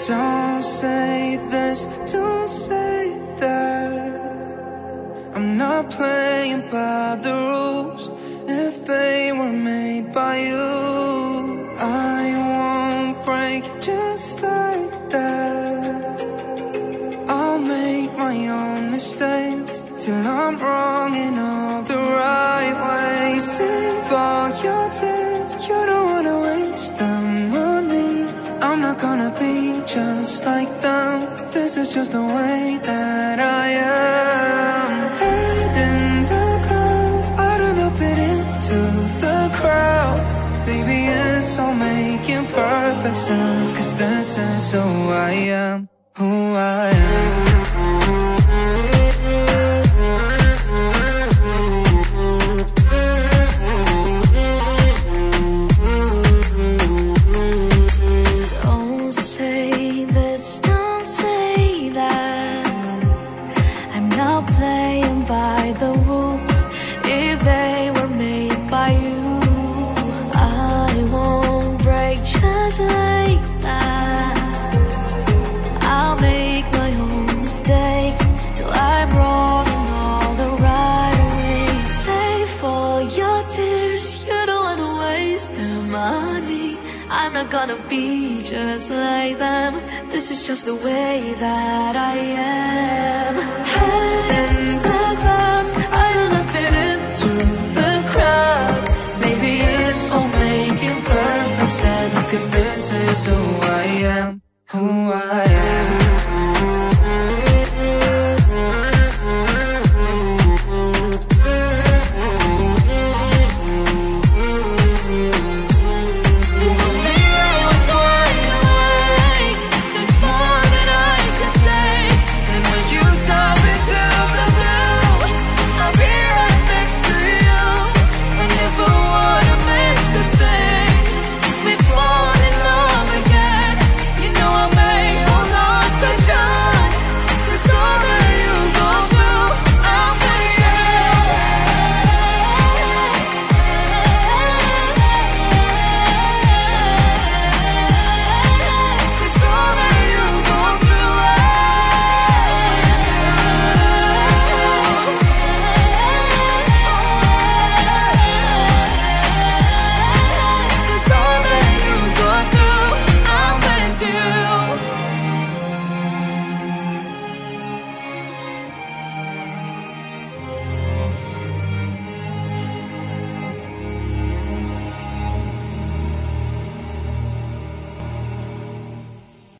Don't say this, don't say that. I'm not playing by the rules. If they were made by you, I won't break just like that. I'll make my own mistakes till I'm wrong in all the right ways. Save all your tears, you don't wanna waste them on me. I'm not gonna be just like them. This is just the way that I am. Head in the clouds, I don't know, fit into the crowd. Baby, it's all making perfect sense, 'cause this is who I am, who I am. I'm not gonna be just like them. This is just the way that I am. Head in the clouds, I don't know, fit into the crowd. Maybe it's all making perfect sense, 'cause this is who I am, who I am.